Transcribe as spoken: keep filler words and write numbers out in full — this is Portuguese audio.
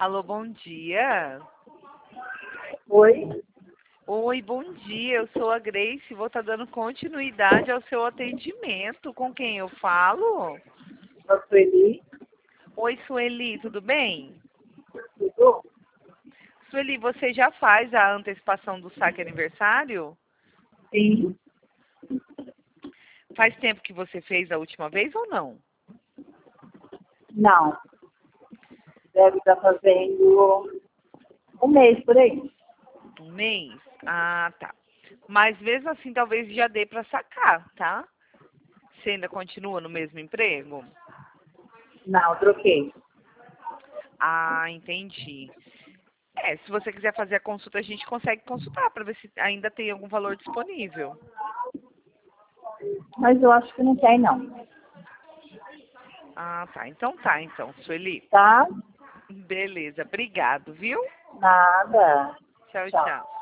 Alô, bom dia. Oi? Oi, bom dia. Eu sou a Grace. Vou estar dando continuidade ao seu atendimento. Com quem eu falo? Eu sou Eli. Oi, Sueli, tudo bem? Tudo? Sueli, você já faz a antecipação do saque aniversário? Sim. Faz tempo que você fez a última vez ou não? Não. Deve estar fazendo um mês por aí. Um mês? Ah, tá. Mas mesmo assim, talvez já dê para sacar, tá? Você ainda continua no mesmo emprego? Não, troquei. Ah, entendi. É, se você quiser fazer a consulta, a gente consegue consultar para ver se ainda tem algum valor disponível. Mas eu acho que não tem, não. Ah, tá. Então tá, então, Sueli. Tá? Beleza, obrigado, viu? Nada. Tchau, Tchau. tchau.